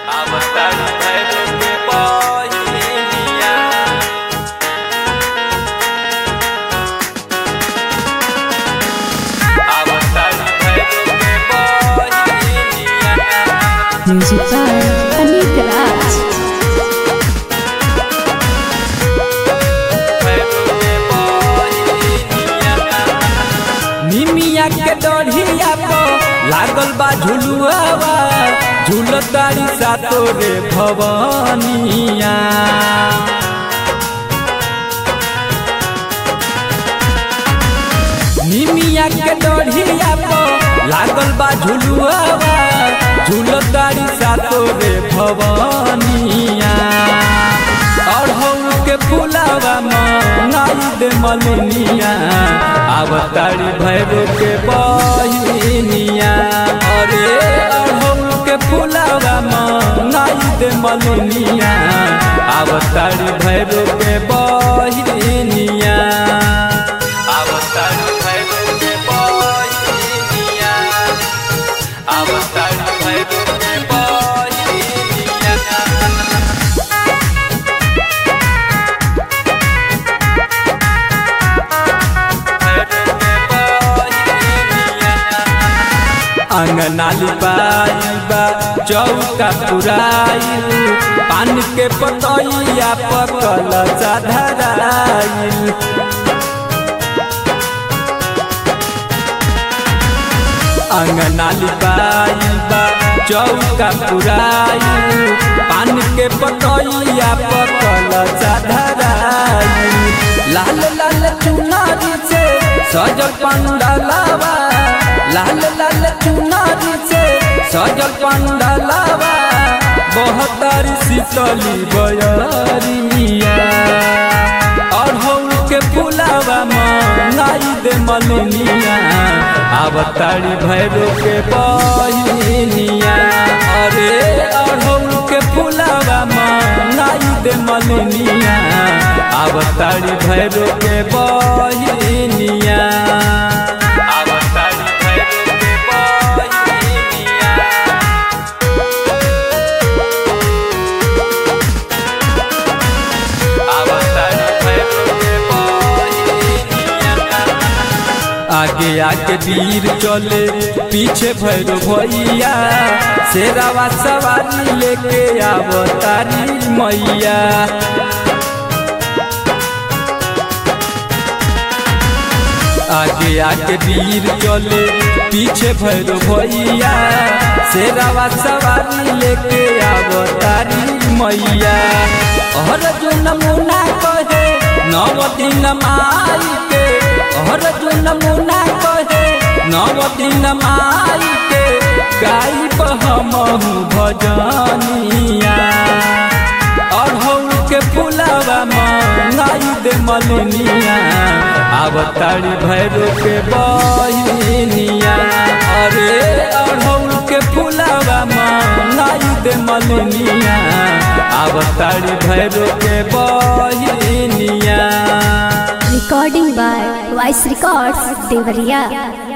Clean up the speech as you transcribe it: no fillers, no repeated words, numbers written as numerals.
अवतारी भैरो के बहिनिया अवतारी भैरो के बहिनिया म्यूजिक बाय अनिल राज। निमिया के डढ़िया पर लागल बा झुलुआवा झूलतारी सातो रे भवनिया निमिया के डढ़िया पर लागल बा झुलुआवा झूलतारी सातो रे भवनिया अढ़ौल के फुलावा मंगाई दे मलिनिया अवतारी भैरो के बहिनिया अरे अढ़ौल के फुलावा मंगाई दे मलिनिया अवतारी भैरो के बहिनिया अवतारी भैरो के बहिनिया अवतारी भैरो के बहिनिया अंगनाली बा चौका पुराइल पान के पतैया पकल धराइल अंगनाली बा चौका पुराइल पान के पतैया पकल धराइल लाल लाल चुनारी से सजल पंडलवा लाल लाल चुनारी से सजल पंडलवा बहत्तर शीतली बयरिया अढ़ौल के फुलावा मंगाई दे मलिनिया अवतारी भैरो के बहिनिया अरे अढ़ौल के फुलावा मंगाई दे मलिनिया अवतारी भैरो के बहिनिया आगे आगे वीर चले पीछे भैरो भैया शेरावा सवारी लेके अवतारी मैया आगे आगे वीर चले पीछे भैरो भैया शेरावा सवारी लेके अवतारी मैया हर जो नमूना कहे नव दिन माई के हर जो नमूना कहे नव दिन माई के गाई हमहु भजनिया अढ़ौल के फुलावा मंगाई दे मलिनिया अवतारी भैरो के बहिनिया अरे अढ़ौल के फुलावा मंगाई दे मलिनिया अवतारी भैरो के बहिनिया recording by voice records Deoria.